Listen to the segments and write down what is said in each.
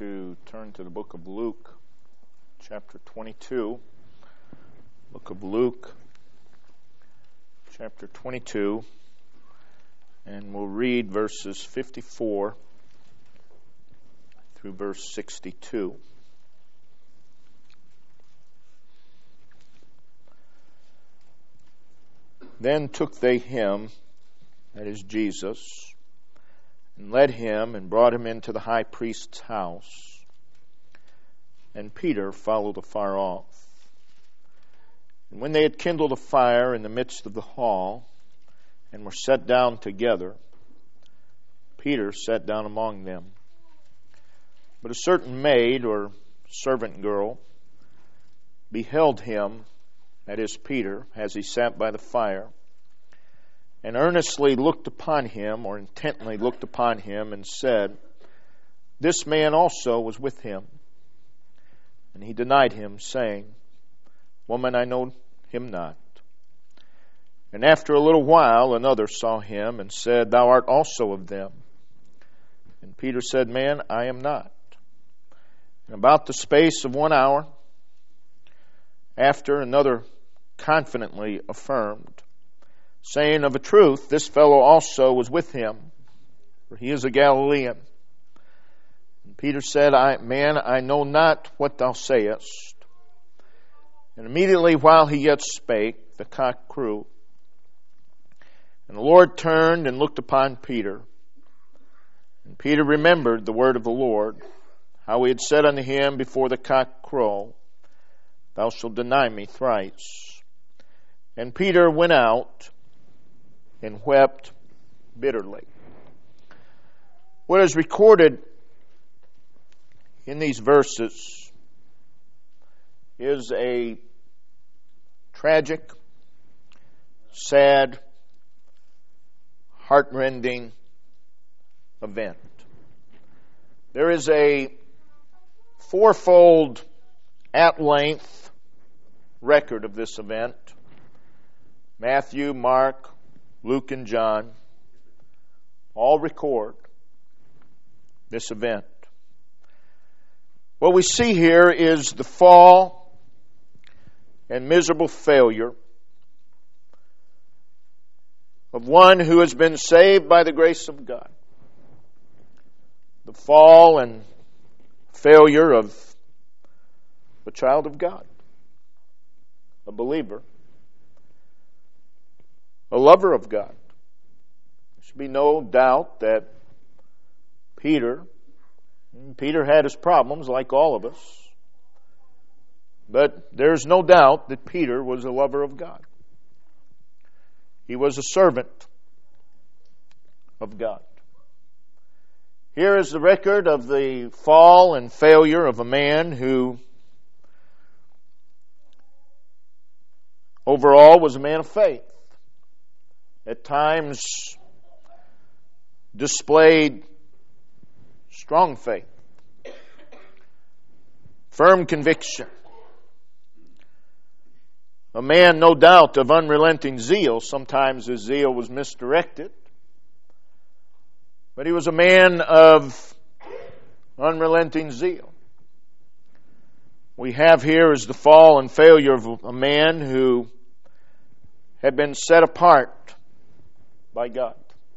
to turn to the book of Luke, chapter 22. Book of Luke, chapter 22, and we'll read verses 54 through verse 62. Then took they him, that is Jesus, and led him and brought him into the high priest's house. And Peter followed afar off. And when they had kindled a fire in the midst of the hall, and were set down together, Peter sat down among them. But a certain maid or servant girl beheld him, that is Peter, as he sat by the fire, and earnestly looked upon him, or intently looked upon him, and said, "This man also was with him." And he denied him, saying, "Woman, I know him not." And after a little while another saw him, and said, "Thou art also of them." And Peter said, "Man, I am not." And about the space of 1 hour after, another confidently affirmed, saying, "Of a truth, this fellow also was with him, for he is a Galilean." And Peter said, "Man, I know not what thou sayest." And immediately while he yet spake, the cock crew. And the Lord turned and looked upon Peter. And Peter remembered the word of the Lord, how he had said unto him before the cock crow, "Thou shalt deny me thrice." And Peter went out and wept bitterly. What is recorded in these verses is a tragic, sad, heartrending event. There is a fourfold, at-length record of this event. Matthew, Mark, Luke, and John all record this event. What we see here is the fall and miserable failure of one who has been saved by the grace of God. The fall and failure of a child of God, a believer, a lover of God. There should be no doubt that Peter had his problems like all of us, but there's no doubt that Peter was a lover of God. He was a servant of God. Here is the record of the fall and failure of a man who overall was a man of faith. At times displayed strong faith, firm conviction. A man, no doubt, of unrelenting zeal. Sometimes his zeal was misdirected. But he was a man of unrelenting zeal. We have here is the fall and failure of a man who had been set apart by God.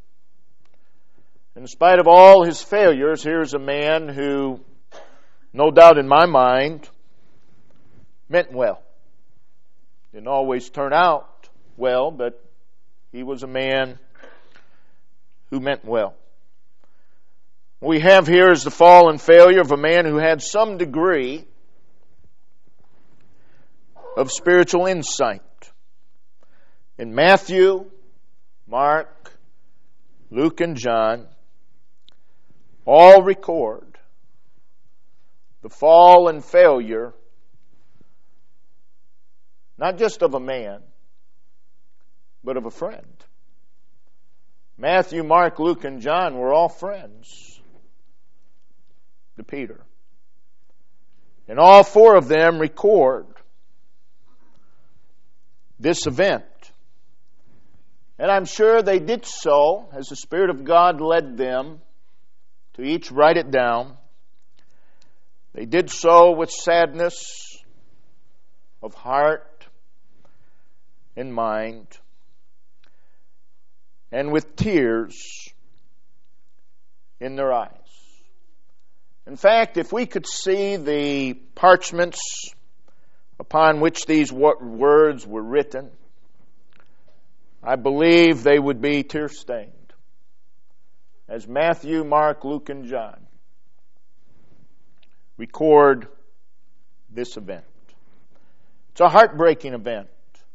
In spite of all his failures, here's a man who, no doubt in my mind, meant well. Didn't always turn out well, but he was a man who meant well. What we have here is the fall and failure of a man who had some degree of spiritual insight. In Matthew, Mark, Luke, and John all record the fall and failure not just of a man, but of a friend. Matthew, Mark, Luke, and John were all friends to Peter. And all four of them record this event. And I'm sure they did so as the Spirit of God led them to each write it down They did so with sadness of heart and mind, and with tears in their eyes. In fact, if we could see the parchments upon which these words were written, I believe they would be tear-stained, as Matthew, Mark, Luke, and John record this event. It's a heartbreaking event.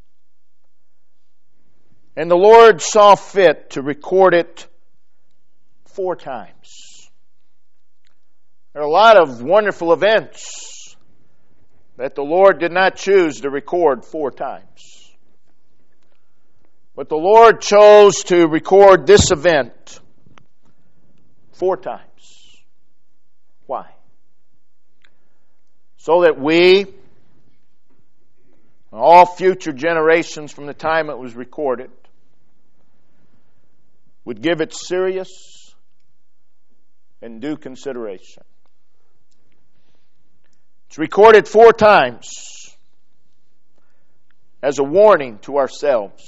And the Lord saw fit to record it 4 times. There are a lot of wonderful events that the Lord did not choose to record 4 times. But the Lord chose to record this event 4 times. Why? So that we, all future generations from the time it was recorded, would give it serious and due consideration. It's recorded 4 times as a warning to ourselves,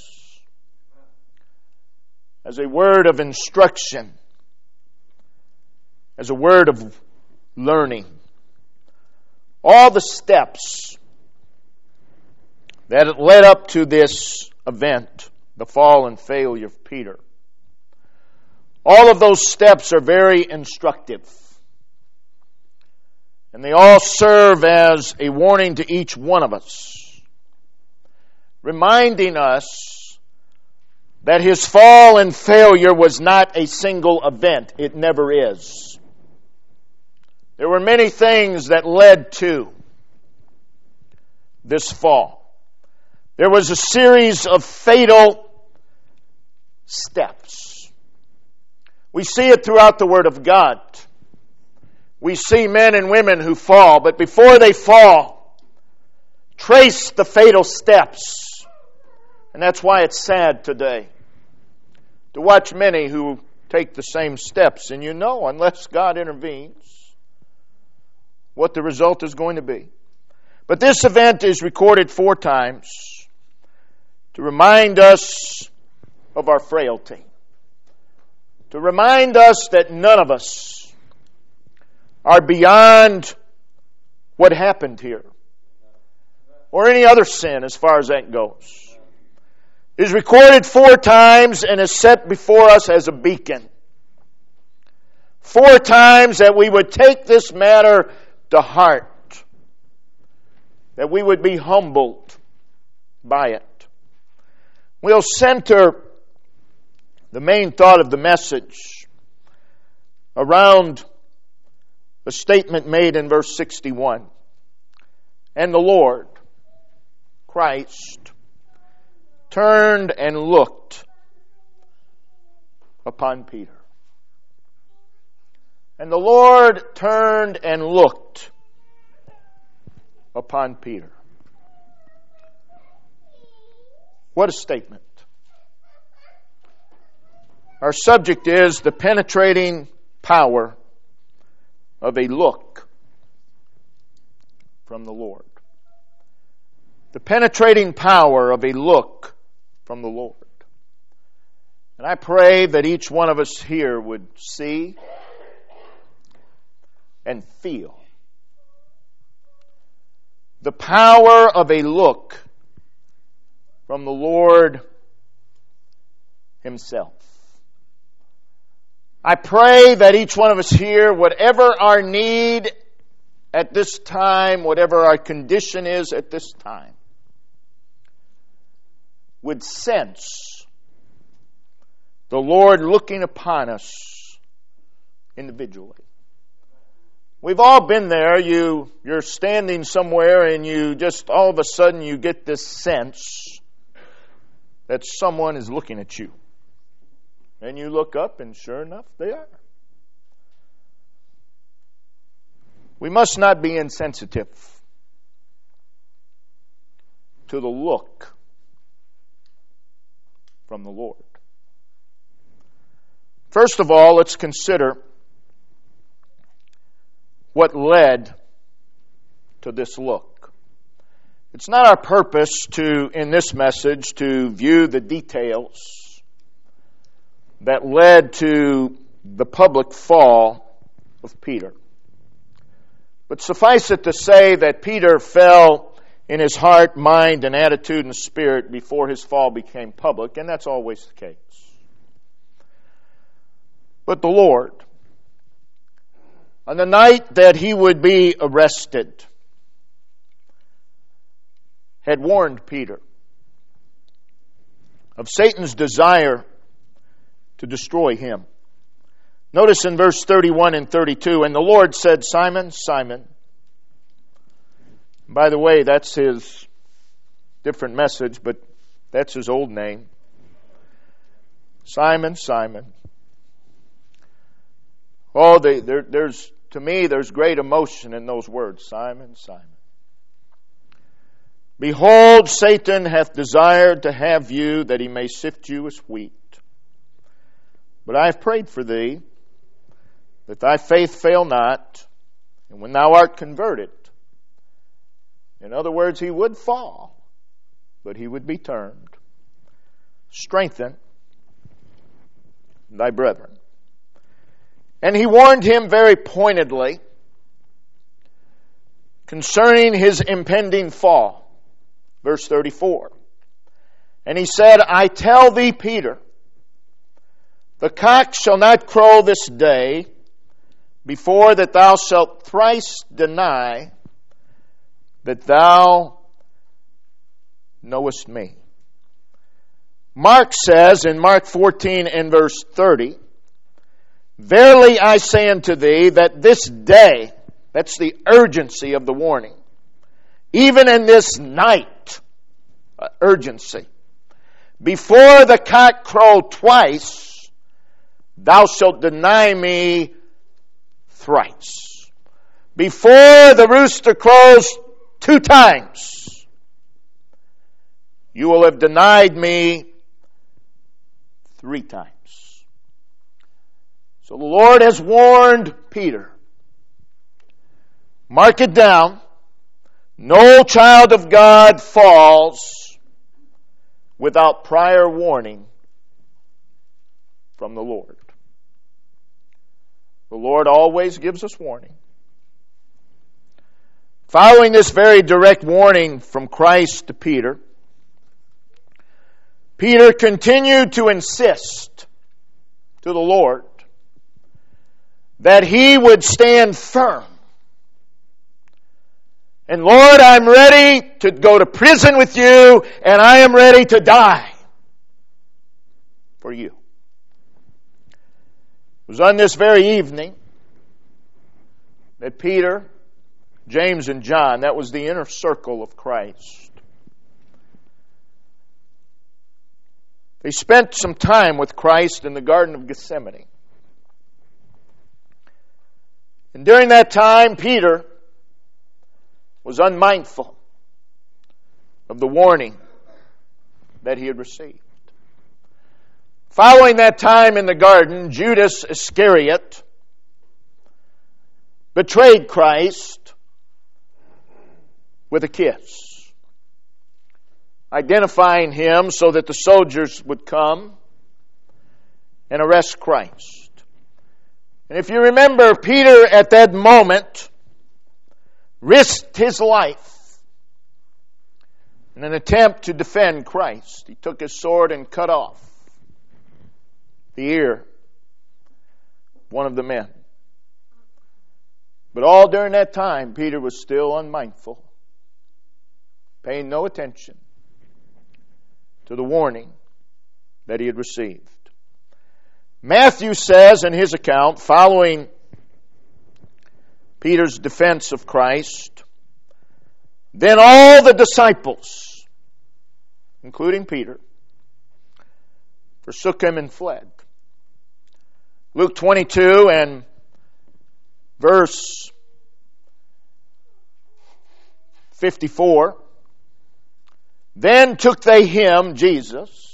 as a word of instruction, as a word of learning. All the steps that led up to this event, the fall and failure of Peter, all of those steps are very instructive. And they all serve as a warning to each one of us, reminding us that his fall and failure was not a single event. It never is. There were many things that led to this fall. There was a series of fatal steps. We see it throughout the Word of God. We see men and women who fall, but before they fall, trace the fatal steps. And that's why it's sad today to watch many who take the same steps, and you know, unless God intervenes, what the result is going to be. But this event is recorded 4 times to remind us of our frailty, to remind us that none of us are beyond what happened here, or any other sin as far as that goes. It is recorded 4 times and is set before us as a beacon. 4 times that we would take this matter to heart, that we would be humbled by it. We'll center the main thought of the message around a statement made in verse 61. And the Lord, Christ, turned and looked upon Peter. And the Lord turned and looked upon Peter. What a statement. Our subject is the penetrating power of a look from the Lord. The penetrating power of a look from the Lord. And I pray that each one of us here would see and feel the power of a look from the Lord Himself. I pray that each one of us here, whatever our need at this time, whatever our condition is at this time, would sense the Lord looking upon us individually. We've all been there. You're standing somewhere and you just all of a sudden you get this sense that someone is looking at you. And you look up and sure enough, they are. We must not be insensitive to the look from the Lord. First of all, let's consider what led to this look. It's not our purpose in this message, to view the details that led to the public fall of Peter. But suffice it to say that Peter fell in his heart, mind, and attitude and spirit before his fall became public, and that's always the case. But the Lord, on the night that he would be arrested, had warned Peter of Satan's desire to destroy him. Notice in verse 31 and 32, and the Lord said, Simon, Simon. By the way, that's his different message, but that's his old name. Simon, Simon. Oh, to me, there's great emotion in those words. Simon, Simon. Behold, Satan hath desired to have you, that he may sift you as wheat. But I have prayed for thee, that thy faith fail not, and when thou art converted, in other words, he would fall, but he would be turned, strengthen thy brethren. And he warned him very pointedly concerning his impending fall. Verse 34. And he said, I tell thee, Peter, the cock shall not crow this day before that thou shalt thrice deny that thou knowest me. Mark says in Mark 14 and verse 30, Verily I say unto thee that this day, that's the urgency of the warning, even in this night, urgency, before the cock crow twice, thou shalt deny me thrice. Before the rooster crows 2 times, you will have denied me 3 times. So the Lord has warned Peter. Mark it down. No child of God falls without prior warning from the Lord. The Lord always gives us warning. Following this very direct warning from Christ to Peter, Peter continued to insist to the Lord that he would stand firm. And Lord, I'm ready to go to prison with you, and I am ready to die for you. It was on this very evening that Peter, James, and John, that was the inner circle of Christ, they spent some time with Christ in the Garden of Gethsemane. And during that time, Peter was unmindful of the warning that he had received. Following that time in the garden, Judas Iscariot betrayed Christ with a kiss, identifying him so that the soldiers would come and arrest Christ. And if you remember, Peter at that moment risked his life in an attempt to defend Christ. He took his sword and cut off the ear of one of the men. But all during that time, Peter was still unmindful, paying no attention to the warning that he had received. Matthew says in his account, following Peter's defense of Christ, then all the disciples, including Peter, forsook him and fled. Luke 22 and verse 54, then took they him, Jesus,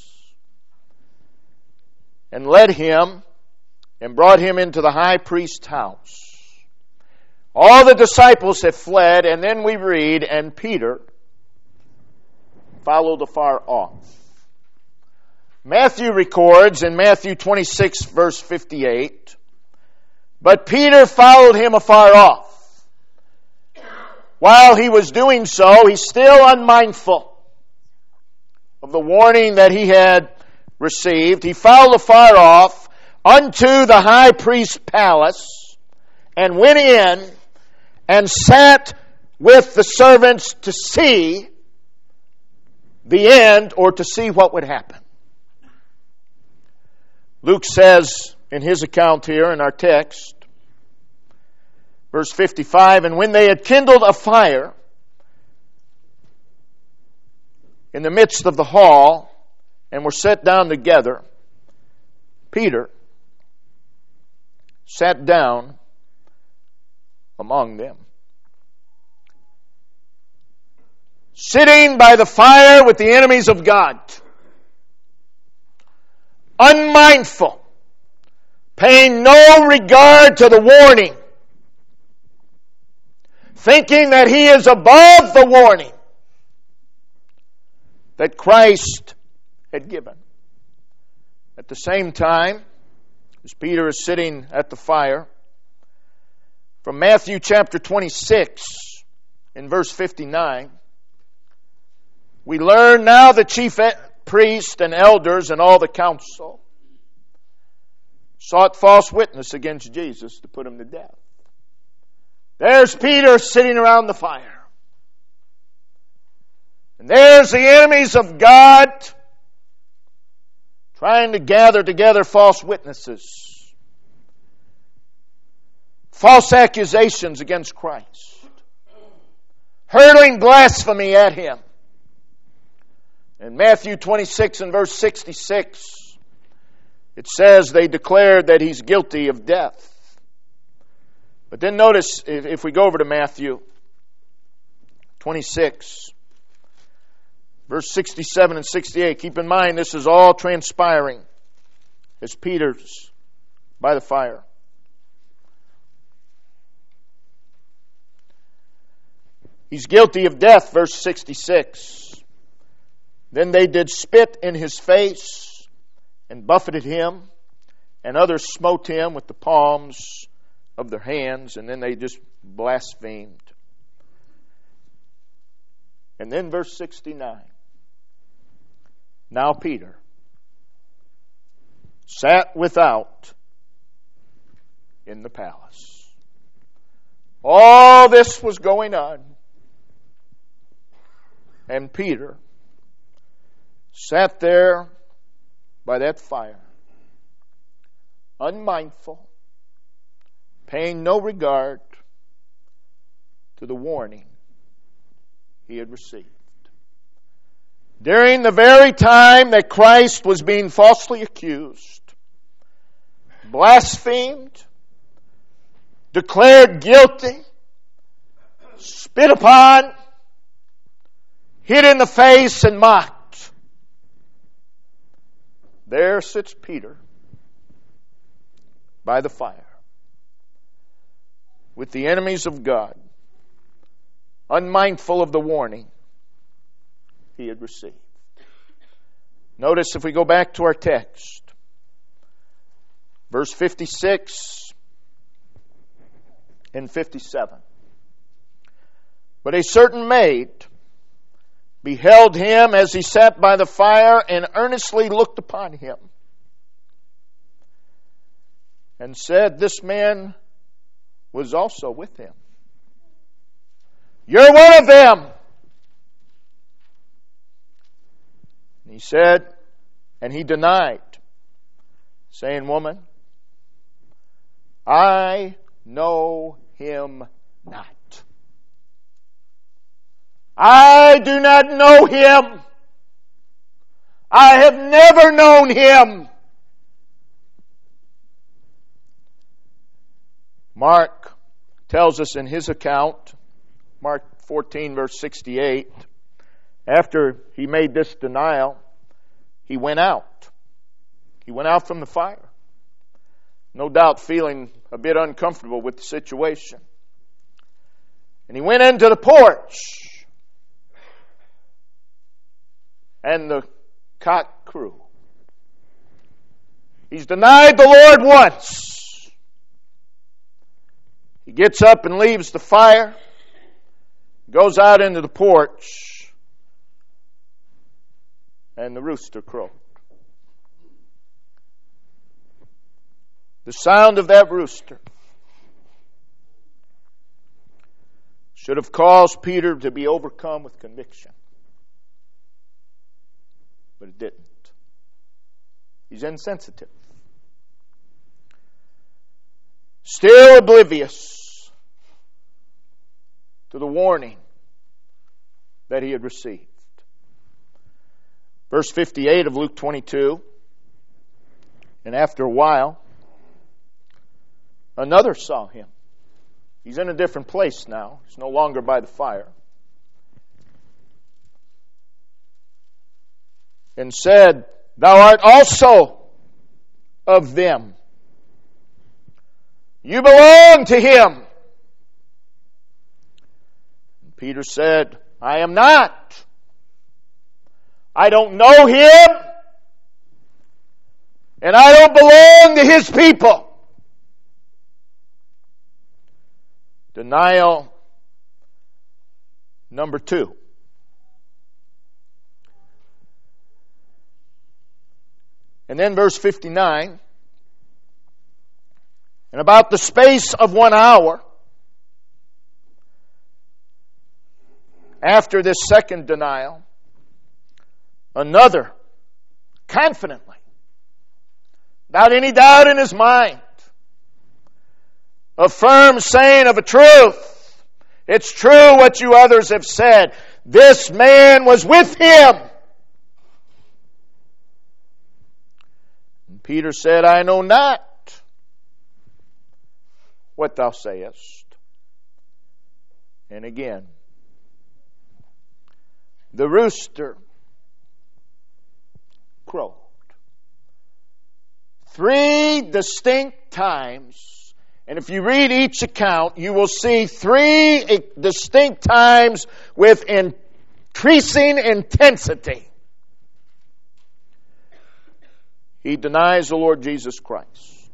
and led him and brought him into the high priest's house. All the disciples have fled, and then we read, and Peter followed afar off. Matthew records in Matthew 26, verse 58, but Peter followed him afar off. While he was doing so, he's still unmindful of the warning that he had received. He followed afar off unto the high priest's palace and went in and sat with the servants to see the end, or to see what would happen. Luke says in his account here in our text, verse 55, and when they had kindled a fire in the midst of the hall and were set down together, Peter sat down among them. Sitting by the fire with the enemies of God, unmindful, paying no regard to the warning, thinking that he is above the warning that Christ had given. At the same time, as Peter is sitting at the fire, from Matthew chapter 26, in verse 59, we learn now the chief priests and elders and all the council sought false witness against Jesus to put him to death. There's Peter sitting around the fire. And there's the enemies of God trying to gather together false witnesses, false accusations against Christ, hurling blasphemy at him. In Matthew 26 and verse 66, it says they declared that he's guilty of death. But then notice, if we go over to Matthew 26, verse 67 and 68, keep in mind this is all transpiring as Peter's by the fire. He's guilty of death, verse 66. Then they did spit in his face and buffeted him, and others smote him with the palms of their hands, and then they just blasphemed. And then verse 69. Now Peter sat without in the palace. All this was going on, and Peter sat there by that fire, unmindful, paying no regard to the warning he had received. During the very time that Christ was being falsely accused, blasphemed, declared guilty, spit upon, hit in the face, and mocked, there sits Peter by the fire with the enemies of God, unmindful of the warning he had received. Notice if we go back to our text, verse 56 and 57. But a certain maid beheld him as he sat by the fire and earnestly looked upon him and said, this man was also with him. You're one of them. And he said, and he denied, saying, woman, I know him not. I do not know him. I have never known him. Mark tells us in his account, Mark 14 verse 68, after he made this denial, he went out. He went out from the fire. No doubt feeling a bit uncomfortable with the situation. And he went into the porch, and the cock crew. He's denied the Lord once. He gets up and leaves the fire, goes out into the porch, and the rooster crowed. The sound of that rooster should have caused Peter to be overcome with conviction. But it didn't. He's insensitive. Still oblivious to the warning that he had received. Verse 58 of Luke 22. And after a while, another saw him. He's in a different place now. He's no longer by the fire. And said, Thou art also of them. You belong to him. And Peter said, I am not. I don't know him. And I don't belong to his people. Denial number 2. And then verse 59. And about the space of 1 hour, after this second denial, another, confidently, without any doubt in his mind, a firm saying of a truth. It's true what you others have said. This man was with him. And Peter said, I know not what thou sayest. And again, the rooster crowed 3 distinct times. And if you read each account, you will see 3 distinct times with increasing intensity. He denies the Lord Jesus Christ.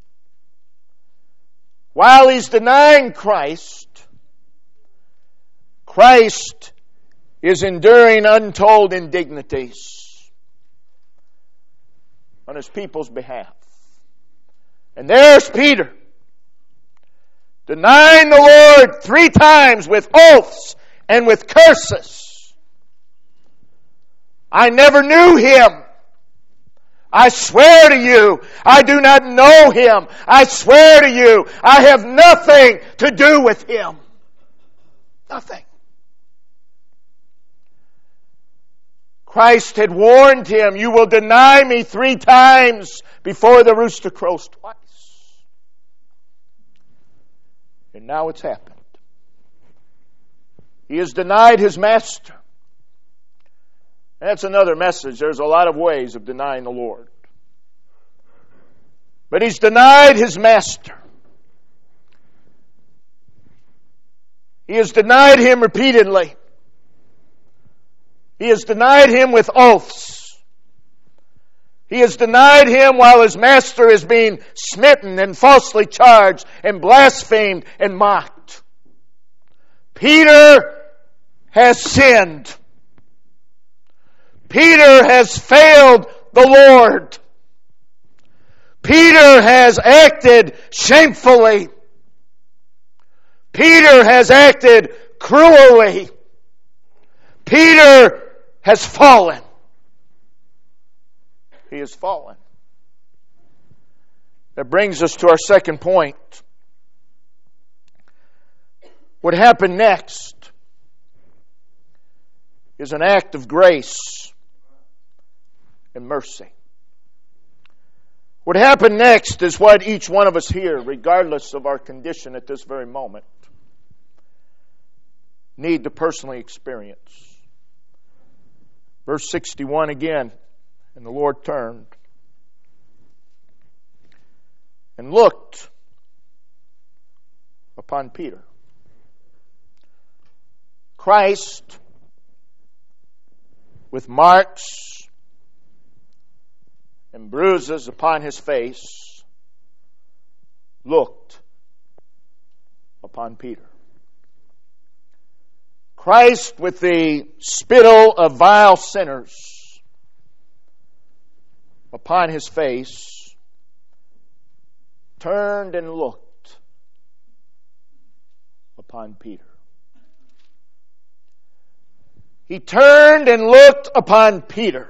While he's denying Christ, Christ is enduring untold indignities on his people's behalf. And there's Peter, denying the Lord 3 times with oaths and with curses. I never knew him. I swear to you, I do not know him. I swear to you, I have nothing to do with him. Nothing. Christ had warned him, you will deny me 3 times before the rooster crows twice. And now it's happened. He has denied his master. That's another message. There's a lot of ways of denying the Lord. But he's denied his master. He has denied him repeatedly. He has denied him with oaths. He has denied him while his master is being smitten and falsely charged and blasphemed and mocked. Peter has sinned. Peter has failed the Lord. Peter has acted shamefully. Peter has acted cruelly. Peter has fallen. He has fallen. That brings us to our second point. What happened next is an act of grace and mercy. What happened next is what each one of us here, regardless of our condition at this very moment, need to personally experience. Verse 61 again. And the Lord turned and looked upon Peter. Christ, with marks and bruises upon his face, looked upon Peter. Christ, with the spittle of vile sinners upon his face, turned and looked upon Peter. He turned and looked upon Peter.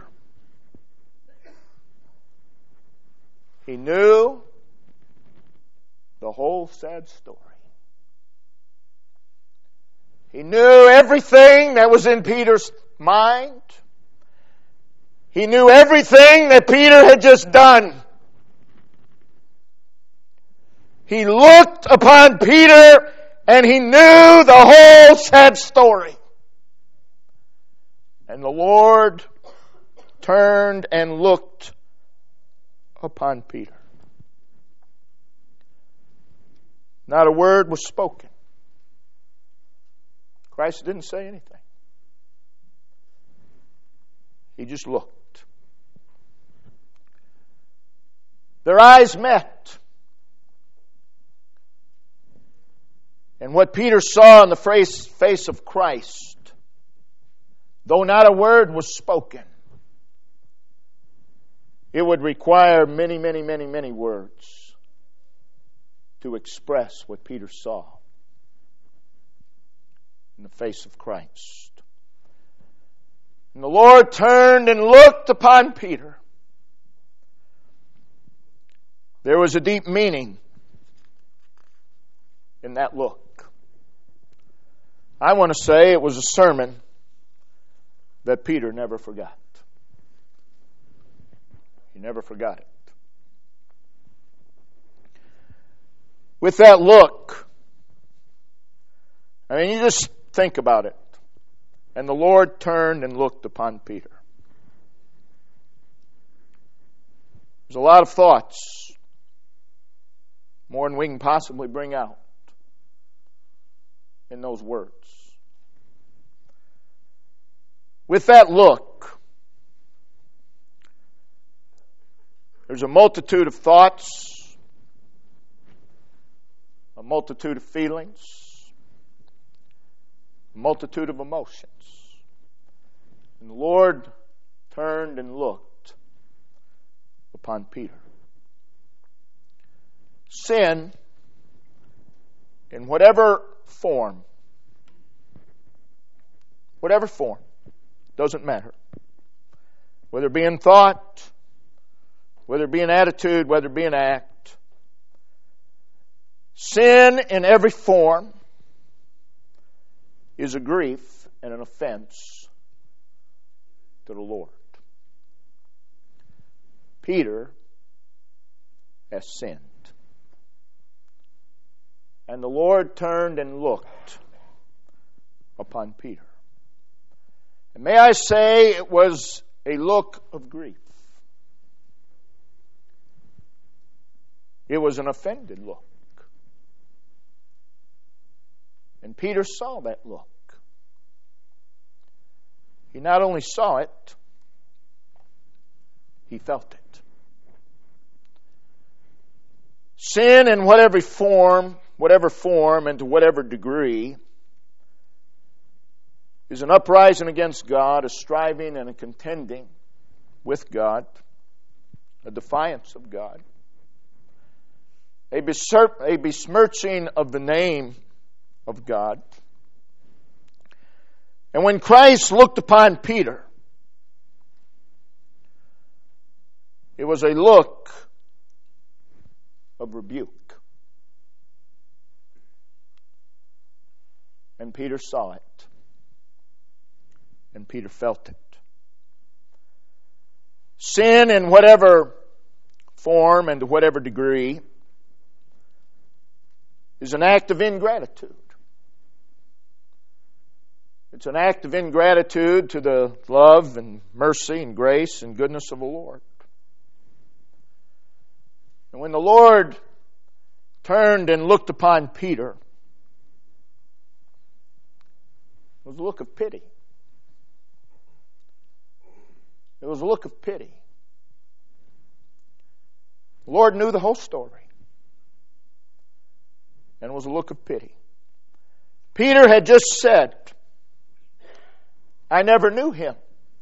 He knew the whole sad story. He knew everything that was in Peter's mind. He knew everything that Peter had just done. He looked upon Peter and he knew the whole sad story. And the Lord turned and looked upon Peter. Not a word was spoken. Christ didn't say anything. He just looked. Their eyes met. And what Peter saw in the face of Christ, though not a word was spoken, it would require many, many, many, many words to express what Peter saw in the face of Christ. And the Lord turned and looked upon Peter. There was a deep meaning in that look. I want to say it was a sermon that Peter never forgot. He never forgot it. With that look, I mean, you just think about it. And the Lord turned and looked upon Peter. There's a lot of thoughts, more than we can possibly bring out in those words. With that look, there's a multitude of thoughts, a multitude of feelings, a multitude of emotions. And the Lord turned and looked upon Peter. Sin, in whatever form, doesn't matter. Whether it be in thought, whether it be an attitude, whether it be an act. Sin in every form is a grief and an offense to the Lord. Peter has sinned. And the Lord turned and looked upon Peter. And may I say, it was a look of grief. It was an offended look. And Peter saw that look. He not only saw it, he felt it. Sin in whatever form, and to whatever degree, is an uprising against God, a striving and a contending with God, a defiance of God, a besmirching of the name of God. And when Christ looked upon Peter, it was a look of rebuke. And Peter saw it. And Peter felt it. Sin in whatever form and to whatever degree is an act of ingratitude. It's an act of ingratitude to the love and mercy and grace and goodness of the Lord. And when the Lord turned and looked upon Peter, It was a look of pity. It was a look of pity. The Lord knew the whole story. And it was a look of pity. Peter had just said, I never knew him.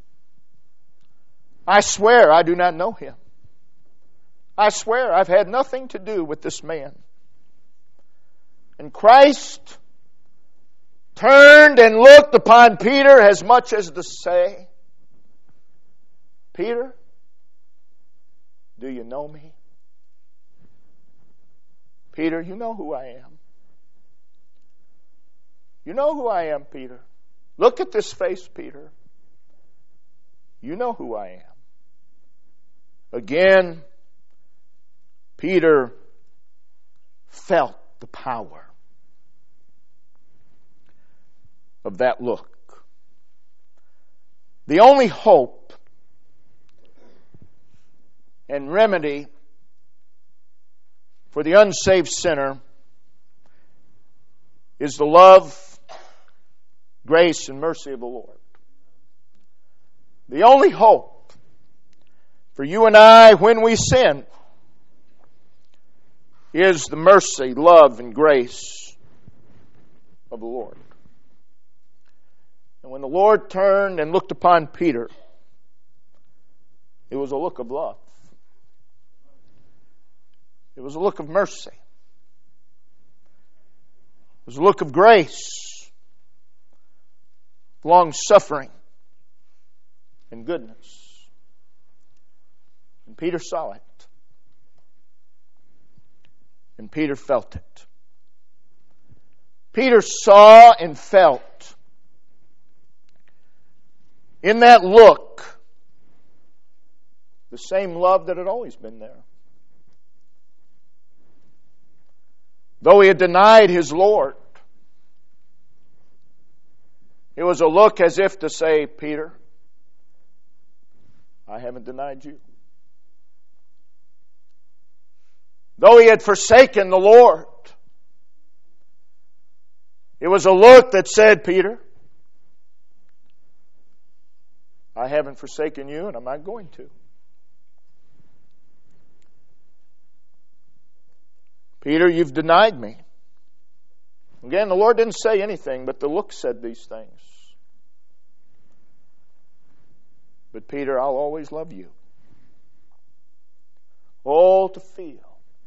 I swear I do not know him. I swear I've had nothing to do with this man. And Christ turned and looked upon Peter as much as to say, Peter, do you know me? Peter, you know who I am. You know who I am, Peter. Look at this face, Peter. You know who I am. Again, Peter felt the power of that look. The only hope and remedy for the unsaved sinner is the love, grace, and mercy of the Lord. The only hope for you and I when we sin is the mercy, love, and grace of the Lord. And when the Lord turned and looked upon Peter, it was a look of love. It was a look of mercy. It was a look of grace, long-suffering, and goodness. And Peter saw it. And Peter felt it. Peter saw and felt in that look the same love that had always been there. Though he had denied his Lord, it was a look as if to say, Peter, I haven't denied you. Though he had forsaken the Lord, it was a look that said, Peter, I haven't forsaken you and I'm not going to. Peter, you've denied me. Again, the Lord didn't say anything, but the look said these things. But Peter, I'll always love you. All to feel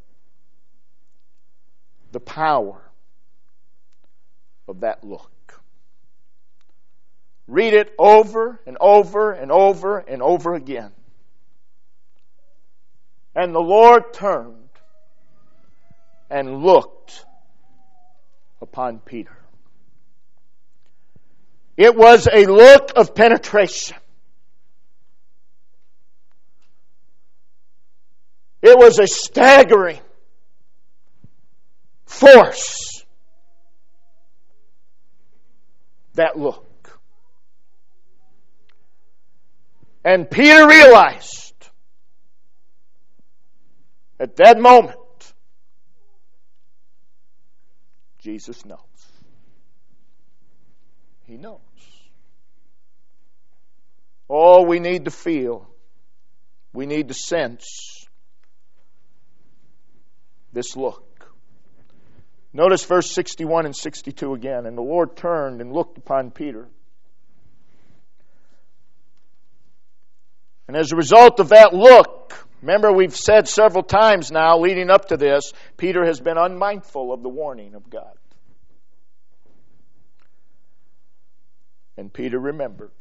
the power of that look. Read it over and over and over and over again. And the Lord turned and looked upon Peter. It was a look of penetration. It was a staggering force. That look. And Peter realized at that moment, Jesus knows. He knows. All we need to feel, we need to sense this look. Notice verse 61 and 62 again. And the Lord turned and looked upon Peter. And as a result of that look, remember we've said several times now leading up to this, Peter has been unmindful of the warning of God. And Peter remembered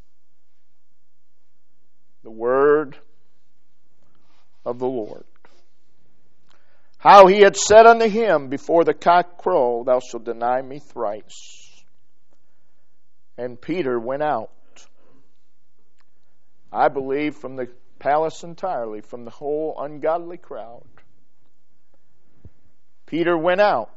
the word of the Lord. How he had said unto him, before the cock crow, thou shalt deny me thrice. And Peter went out. I believe from the palace entirely, from the whole ungodly crowd. Peter went out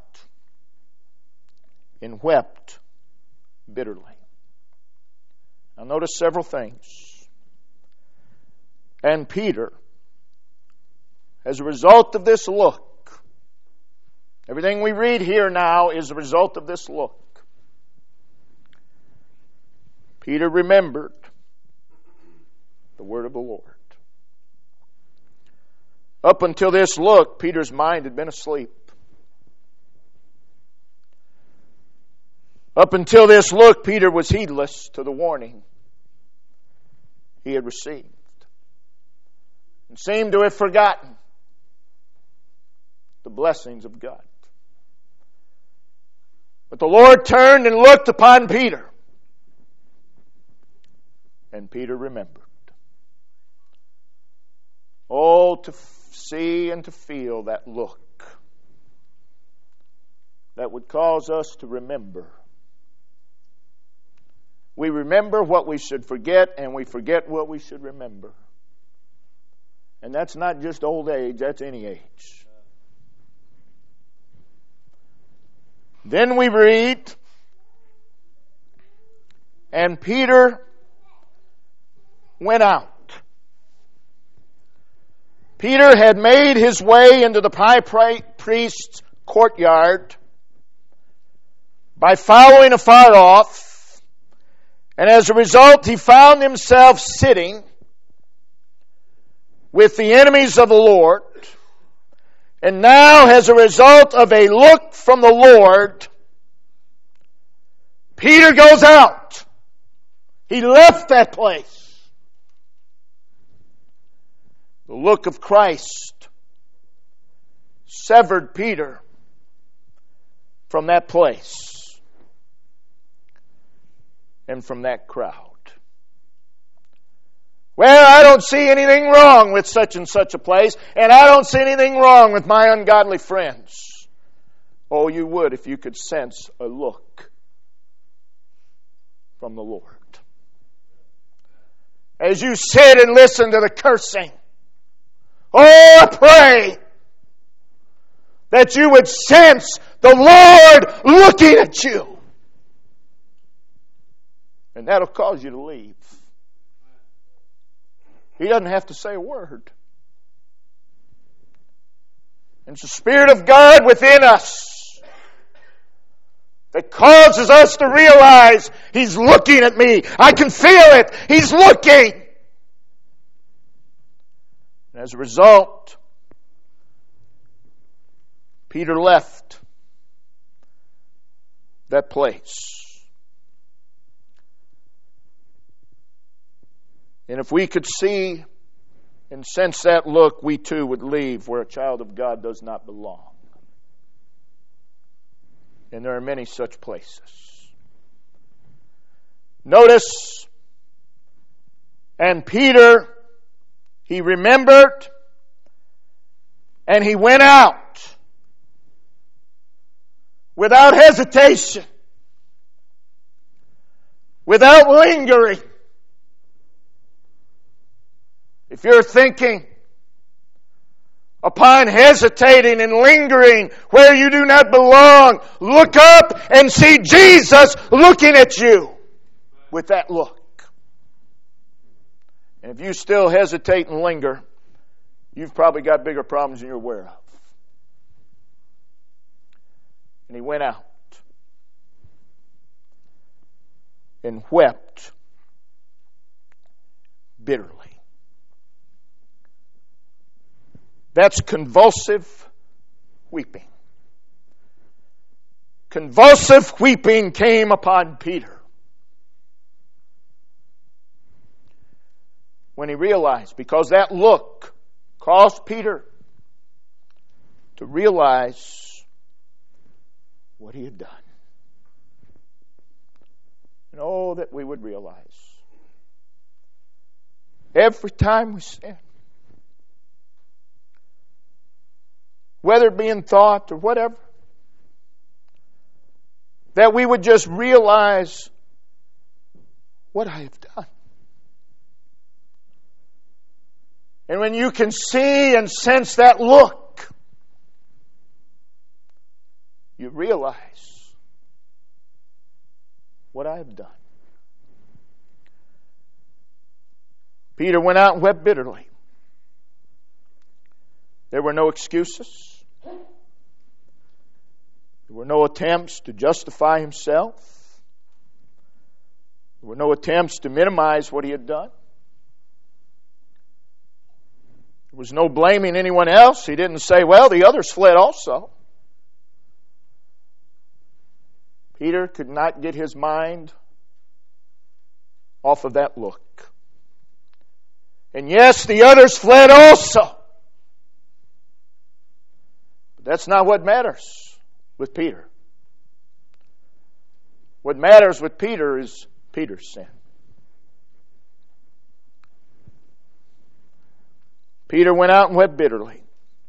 and wept bitterly. Now notice several things. And Peter, as a result of this look, everything we read here now is a result of this look. Peter remembered the word of the Lord. Up until this look, Peter's mind had been asleep. Up until this look, Peter was heedless to the warning he had received and seemed to have forgotten the blessings of God. But the Lord turned and looked upon Peter, and Peter remembered. Oh, to see and to feel that look that would cause us to remember. We remember what we should forget, and we forget what we should remember. And that's not just old age, that's any age. Then we read, and Peter went out. Peter had made his way into the high priest's courtyard by following afar off. And as a result, he found himself sitting with the enemies of the Lord. And now, as a result of a look from the Lord, Peter goes out. He left that place. The look of Christ severed Peter from that place and from that crowd. Well, I don't see anything wrong with such and such a place, and I don't see anything wrong with my ungodly friends. Oh, you would if you could sense a look from the Lord. As you sit and listen to the cursing, oh, I pray that you would sense the Lord looking at you. And that'll cause you to leave. He doesn't have to say a word. And it's the Spirit of God within us that causes us to realize He's looking at me. I can feel it. He's looking. And as a result, Peter left that place. And if we could see and sense that look, we too would leave where a child of God does not belong. And there are many such places. Notice, and Peter, he remembered, and he went out without hesitation, without lingering. If you're thinking upon hesitating and lingering where you do not belong, look up and see Jesus looking at you with that look. And if you still hesitate and linger, you've probably got bigger problems than you're aware of. And he went out and wept bitterly. That's convulsive weeping. Convulsive weeping came upon Peter when he realized, because that look caused Peter to realize what he had done. And oh, that we would realize every time we sin, whether it be in thought or whatever, that we would just realize what I have done. And when you can see and sense that look, you realize what I have done. Peter went out and wept bitterly. There were no excuses. There were no attempts to justify himself. There were no attempts to minimize what he had done. There was no blaming anyone else. He didn't say, well, the others fled also. Peter could not get his mind off of that look. And yes, the others fled also. But that's not what matters with Peter. What matters with Peter is Peter's sin. Peter went out and wept bitterly.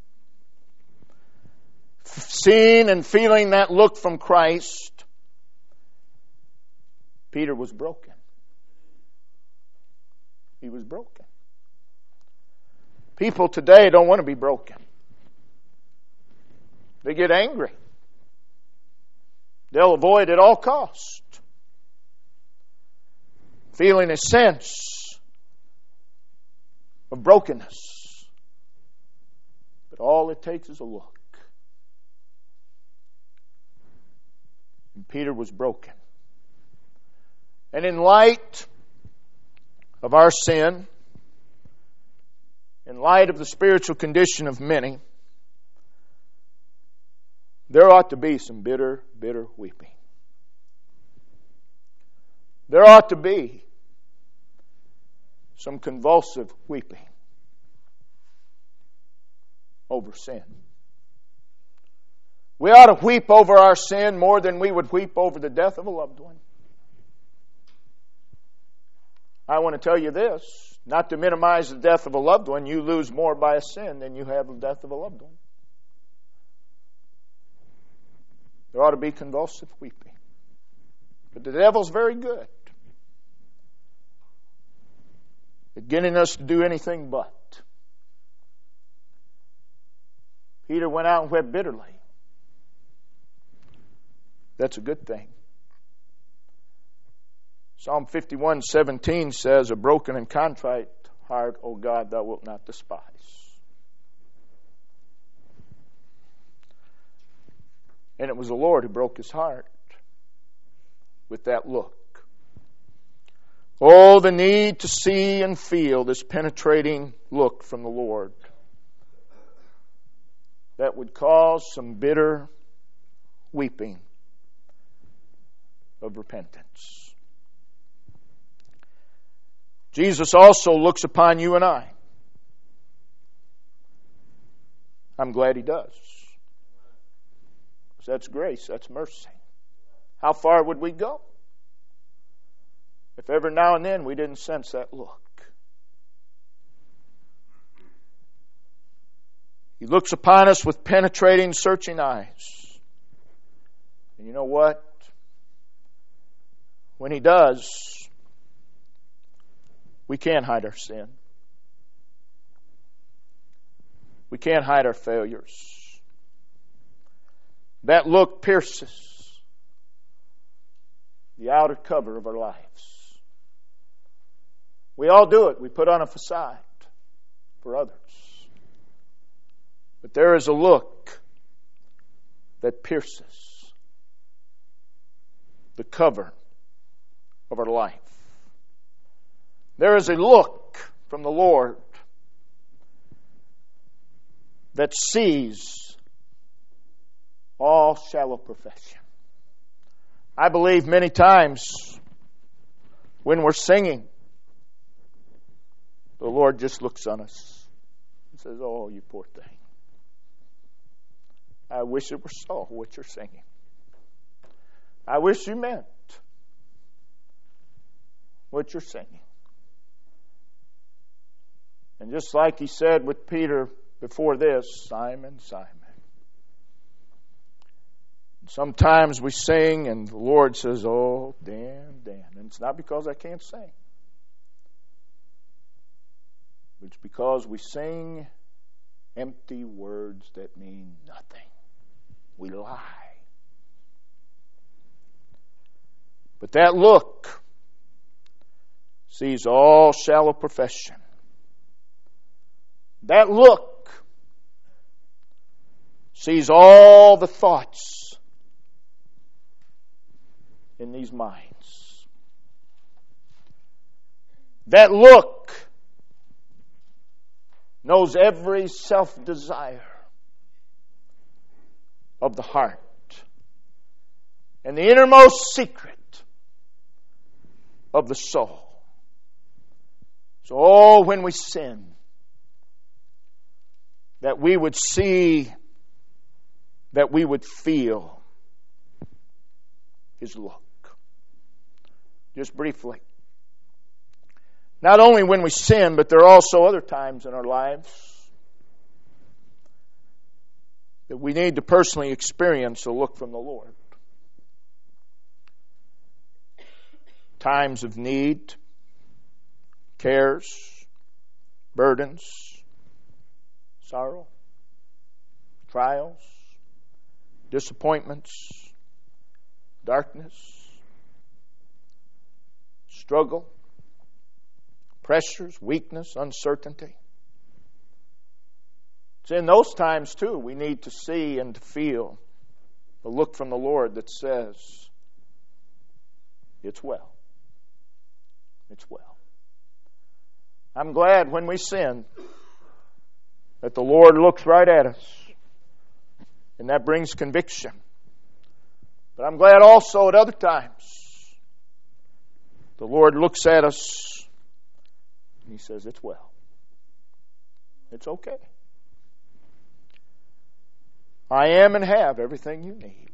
Seeing and feeling that look from Christ, Peter was broken. He was broken. People today don't want to be broken. They get angry. They'll avoid at all costs. Feeling a sense of brokenness. But all it takes is a look. And Peter was broken. And in light of our sin, in light of the spiritual condition of many, there ought to be some bitter, bitter weeping. There ought to be some convulsive weeping over sin. We ought to weep over our sin more than we would weep over the death of a loved one. I want to tell you this, not to minimize the death of a loved one, you lose more by a sin than you have the death of a loved one. There ought to be convulsive weeping. But the devil's very good at getting us to do anything but. Peter went out and wept bitterly. That's a good thing. Psalm 51:17 says, a broken and contrite heart, O God, thou wilt not despise. And it was the Lord who broke his heart with that look. Oh, the need to see and feel this penetrating look from the Lord that would cause some bitter weeping of repentance. Jesus also looks upon you and I. I'm glad he does. That's grace, that's mercy. How far would we go if every now and then we didn't sense that look? He looks upon us with penetrating, searching eyes. And you know what? When he does, we can't hide our sin. We can't hide our failures. That look pierces the outer cover of our lives. We all do it. We put on a facade for others. But there is a look that pierces the cover of our life. There is a look from the Lord that sees all shallow profession. I believe many times when we're singing, the Lord just looks on us and says, oh, you poor thing. I wish it were so what you're singing. I wish you meant what you're singing. And just like he said with Peter before this, Simon, Simon. Sometimes we sing and the Lord says, oh, Dan, Dan. And it's not because I can't sing. It's because we sing empty words that mean nothing. We lie. But that look sees all shallow profession. That look sees all the thoughts in these minds. That look knows every self-desire of the heart and the innermost secret of the soul. So, when we sin, that we would see, that we would feel His look. Just briefly. Not only when we sin, but there are also other times in our lives that we need to personally experience a look from the Lord. Times of need, cares, burdens, sorrow, trials, disappointments, darkness, struggle, pressures, weakness, uncertainty. It's in those times, too, we need to see and to feel a look from the Lord that says, it's well. It's well. I'm glad when we sin that the Lord looks right at us, and that brings conviction. But I'm glad also at other times the Lord looks at us and He says, it's well. It's okay. I am and have everything you need.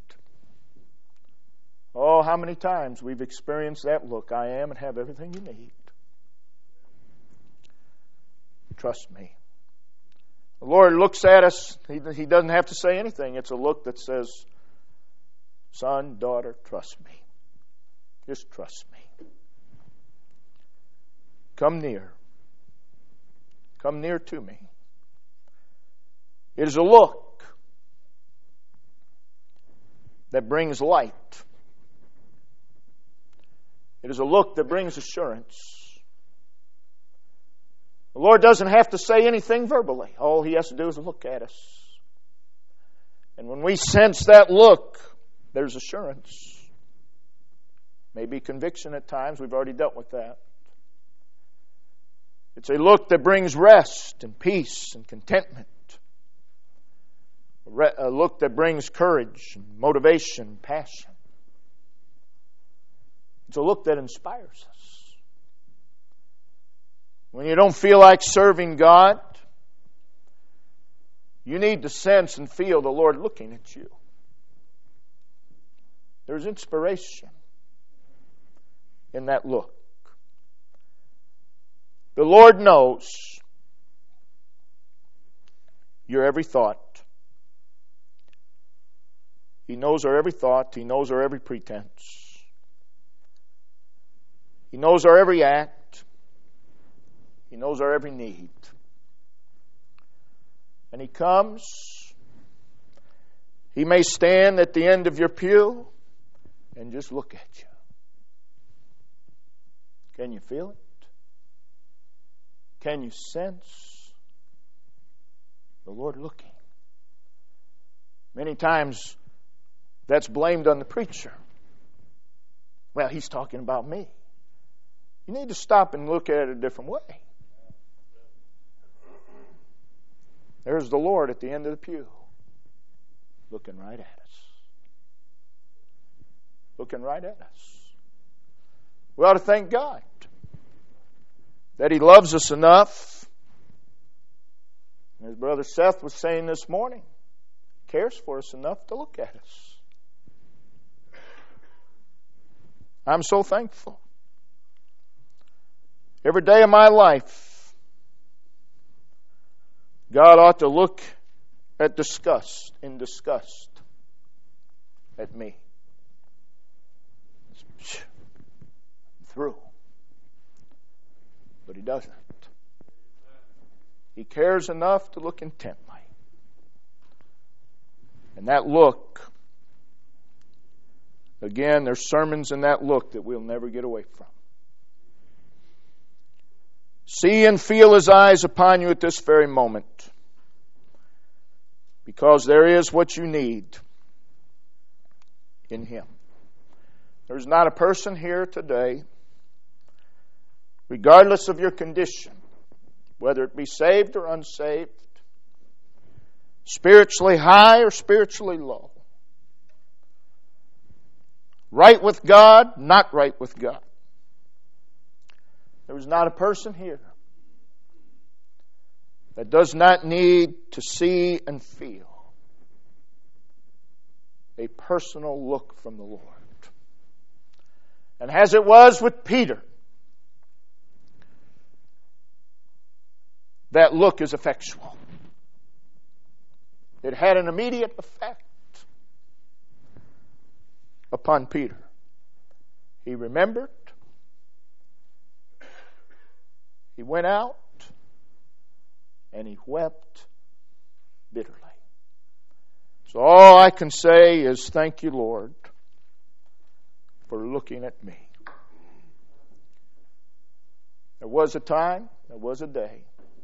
Oh, how many times we've experienced that look. I am and have everything you need. Trust me. The Lord looks at us. He doesn't have to say anything. It's a look that says, son, daughter, trust me. Just trust me. Come near. Come near to me. It is a look that brings light. It is a look that brings assurance. The Lord doesn't have to say anything verbally. All He has to do is look at us. And when we sense that look, there's assurance. Maybe conviction at times. We've already dealt with that. It's a look that brings rest and peace and contentment. A look that brings courage and motivation and passion. It's a look that inspires us. When you don't feel like serving God, you need to sense and feel the Lord looking at you. There's inspiration in that look. The Lord knows your every thought. He knows our every thought. He knows our every pretense. He knows our every act. He knows our every need. And He comes. He may stand at the end of your pew and just look at you. Can you feel it? Can you sense the Lord looking? Many times that's blamed on the preacher. Well, he's talking about me. You need to stop and look at it a different way. There's the Lord at the end of the pew, looking right at us. Looking right at us. We ought to thank God that He loves us enough. As Brother Seth was saying this morning, cares for us enough to look at us. I'm so thankful. Every day of my life, God ought to look in disgust at me. Through. But He doesn't. He cares enough to look intently. And that look, again, there's sermons in that look that we'll never get away from. See and feel His eyes upon you at this very moment. Because there is what you need in Him. There's not a person here today regardless of your condition, whether it be saved or unsaved, spiritually high or spiritually low, right with God, not right with God. There is not a person here that does not need to see and feel a personal look from the Lord. And as it was with Peter, that look is effectual. It had an immediate effect upon Peter. He remembered. He went out and he wept bitterly. So all I can say is thank you, Lord, for looking at me. There was a time, there was a day,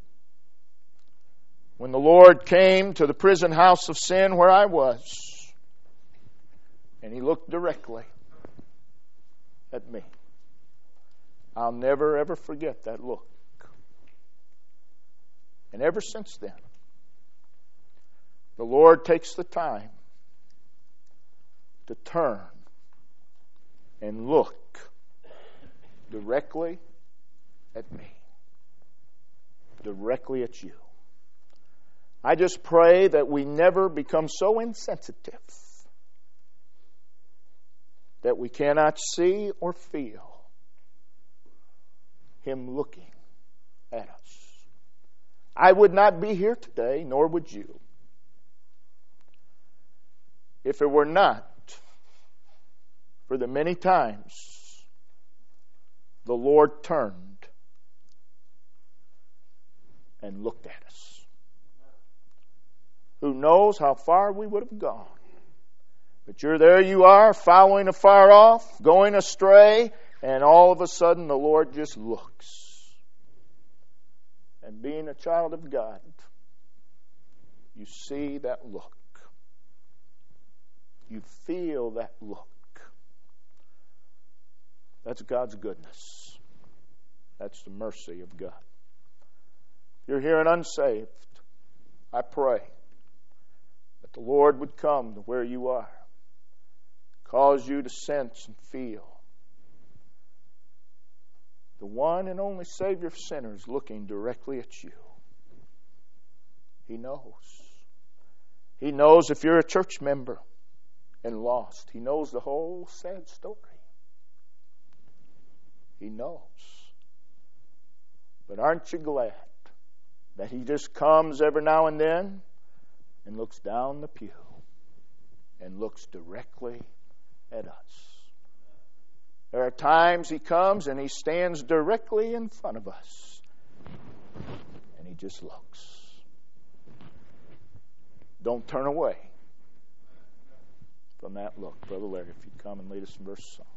when the Lord came to the prison house of sin where I was, and He looked directly at me. I'll never, ever forget that look. And ever since then, the Lord takes the time to turn and look directly at me, directly at you. I just pray that we never become so insensitive that we cannot see or feel Him looking at us. I would not be here today, nor would you, if it were not for the many times the Lord turned and looked at us. Who knows how far we would have gone? But there you are, following afar off, going astray, and all of a sudden the Lord just looks. And being a child of God, you see that look. You feel that look. That's God's goodness. That's the mercy of God. If you're here and unsaved, I pray that the Lord would come to where you are, cause you to sense and feel the one and only Savior of sinners looking directly at you. He knows. He knows if you're a church member and lost. He knows the whole sad story. He knows. But aren't you glad that He just comes every now and then and looks down the pew and looks directly at us? There are times He comes and He stands directly in front of us and He just looks. Don't turn away from that look. Brother Larry, if you'd come and lead us in verse song.